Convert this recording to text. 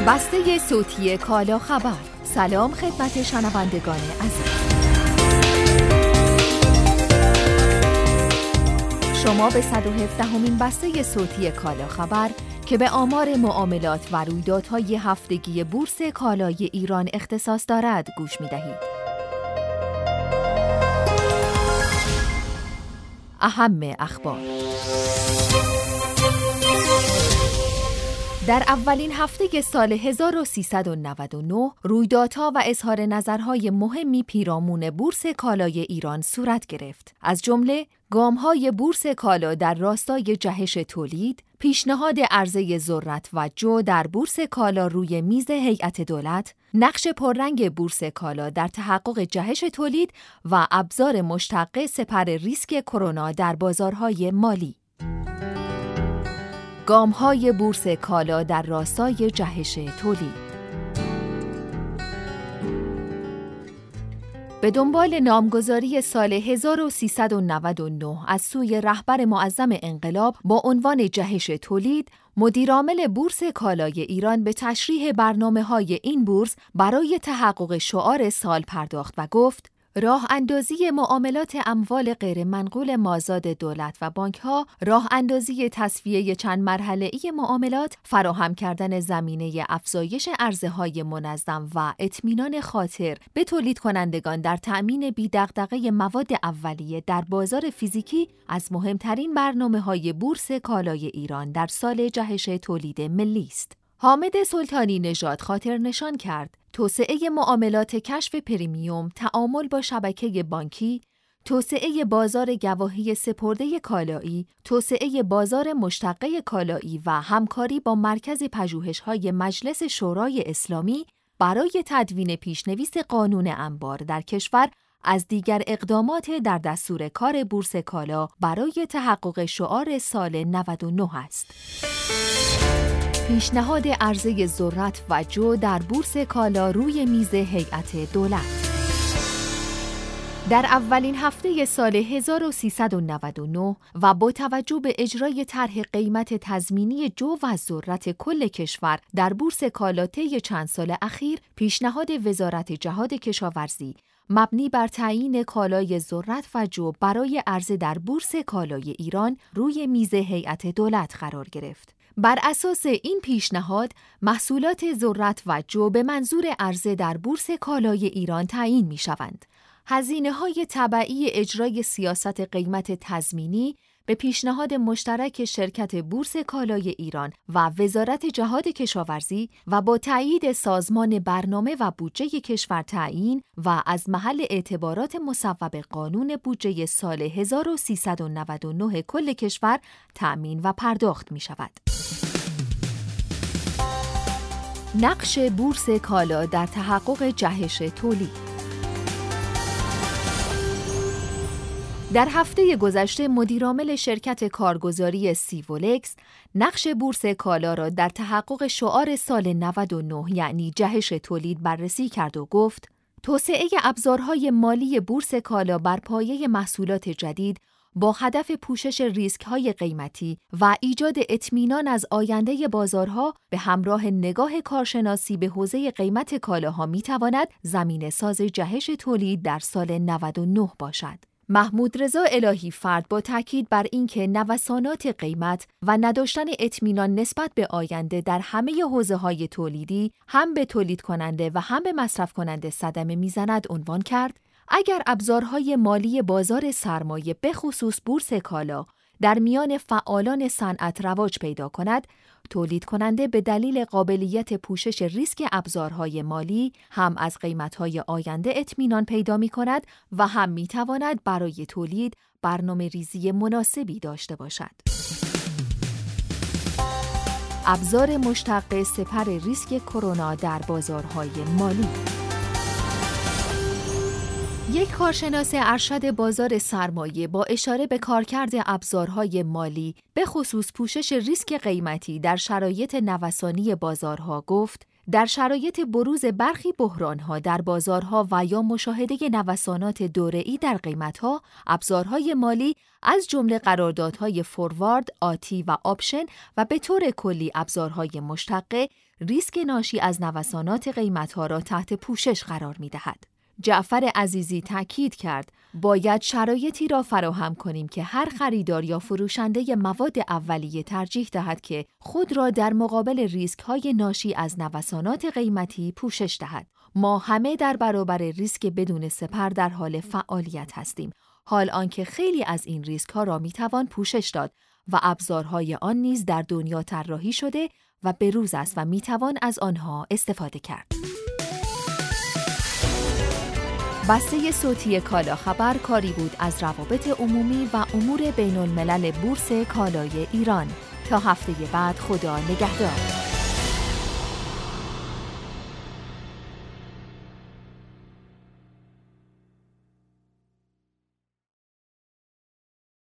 بسته صوتی کالا خبر. سلام خدمت شنوندگان عزیز. شما به 117مین بسته صوتی کالا خبر که به آمار معاملات و رویدادهای هفتگی بورس کالای ایران اختصاص دارد گوش می‌دهید. اهم اخبار. در اولین هفته سال 1399 رویدادها و اظهار نظرهای مهمی پیرامون بورس کالای ایران صورت گرفت. از جمله گام‌های بورس کالا در راستای جهش تولید، پیشنهاد عرضه ذرت و جو در بورس کالا روی میز هیئت دولت، نقش پررنگ بورس کالا در تحقق جهش تولید و ابزار مشتق سپر ریسک کرونا در بازارهای مالی. گام‌های بورس کالا در راستای جهش تولید. به دنبال نامگذاری سال 1399 از سوی رهبر معظم انقلاب با عنوان جهش تولید، مدیرعامل بورس کالای ایران به تشریح برنامه‌های این بورس برای تحقق شعار سال پرداخت و گفت: راه اندازی معاملات اموال غیر منقول مازاد دولت و بانک‌ها، راه اندازی تصفیه چند مرحله‌ای معاملات، فراهم کردن زمینه افزایش عرضه‌های منظم و اطمینان خاطر به تولید کنندگان در تأمین بی‌دغدغه مواد اولیه در بازار فیزیکی از مهمترین برنامه‌های بورس کالای ایران در سال جهش تولید ملی است. حامد سلطانی نژاد خاطر نشان کرد توسعه معاملات کشف پریمیوم، تعامل با شبکه بانکی، توسعه بازار گواهی سپرده کالایی، توسعه بازار مشتقه کالایی و همکاری با مرکز پژوهش‌های مجلس شورای اسلامی برای تدوین پیشنویس قانون انبار در کشور از دیگر اقدامات در دستور کار بورس کالا برای تحقق شعار سال 99 است. پیشنهاد عرضه ذرت و جو در بورس کالا روی میز هیئت دولت. در اولین هفته سال 1399 و با توجه به اجرای طرح قیمت تضمینی جو و ذرت کل کشور در بورس کالا طی چند سال اخیر، پیشنهاد وزارت جهاد کشاورزی مبنی بر تعیین کالای ذرت و جو برای عرضه در بورس کالای ایران روی میز هیئت دولت قرار گرفت. بر اساس این پیشنهاد، محصولات ذرت و جو به منظور عرضه در بورس کالای ایران تعیین می‌شوند. هزینه‌های تبعی اجرای سیاست قیمت تضمینی به پیشنهاد مشترک شرکت بورس کالای ایران و وزارت جهاد کشاورزی و با تایید سازمان برنامه و بودجه کشور تعیین و از محل اعتبارات مصوب قانون بودجه سال 1399 کل کشور تأمین و پرداخت می‌شود. نقش بورس کالا در تحقق جهش تولید. در هفته گذشته مدیرعامل شرکت کارگزاری سیولکس نقش بورس کالا را در تحقق شعار سال 99 یعنی جهش تولید بررسی کرد و گفت: توسعه ابزارهای مالی بورس کالا بر پایه محصولات جدید با هدف پوشش ریسک‌های قیمتی و ایجاد اطمینان از آینده بازارها به همراه نگاه کارشناسی به حوزه قیمت کالاها می‌تواند زمینه‌ساز جهش تولید در سال 99 باشد. محمود رضا الهی فرد با تاکید بر اینکه نوسانات قیمت و نداشتن اطمینان نسبت به آینده در همه حوزه‌های تولیدی هم به تولید کننده و هم به مصرف کننده صدمه میزند عنوان کرد: اگر ابزارهای مالی بازار سرمایه به خصوص بورس کالا در میان فعالان صنعت رواج پیدا کند، تولید کننده به دلیل قابلیت پوشش ریسک ابزارهای مالی هم از قیمتهای آینده اطمینان پیدا می کند و هم می تواند برای تولید برنامه ریزی مناسبی داشته باشد. ابزار مشتق سپر ریسک کرونا در بازارهای مالی. یک کارشناس ارشد بازار سرمایه با اشاره به کارکرد ابزارهای مالی به خصوص پوشش ریسک قیمتی در شرایط نوسانی بازارها گفت: در شرایط بروز برخی بحران‌ها در بازارها و یا مشاهده نوسانات دوره‌ای در قیمت‌ها، ابزارهای مالی از جمله قراردادهای فوروارد، آتی و آپشن و به طور کلی ابزارهای مشتقه، ریسک ناشی از نوسانات قیمت‌ها را تحت پوشش قرار می‌دهد. جعفر عزیزی تاکید کرد باید شرایطی را فراهم کنیم که هر خریدار یا فروشنده مواد اولیه ترجیح دهد که خود را در مقابل ریسک‌های ناشی از نوسانات قیمتی پوشش دهد. ما همه در برابر ریسک بدون سپر در حال فعالیت هستیم، حال آنکه خیلی از این ریسک‌ها را می‌توان پوشش داد و ابزارهای آن نیز در دنیا طراحی شده و بروز است و می‌توان از آنها استفاده کرد. بسته صوتی کالا خبر کاری بود از روابط عمومی و امور بین الملل بورس کالای ایران. تا هفته بعد خدا نگهدار.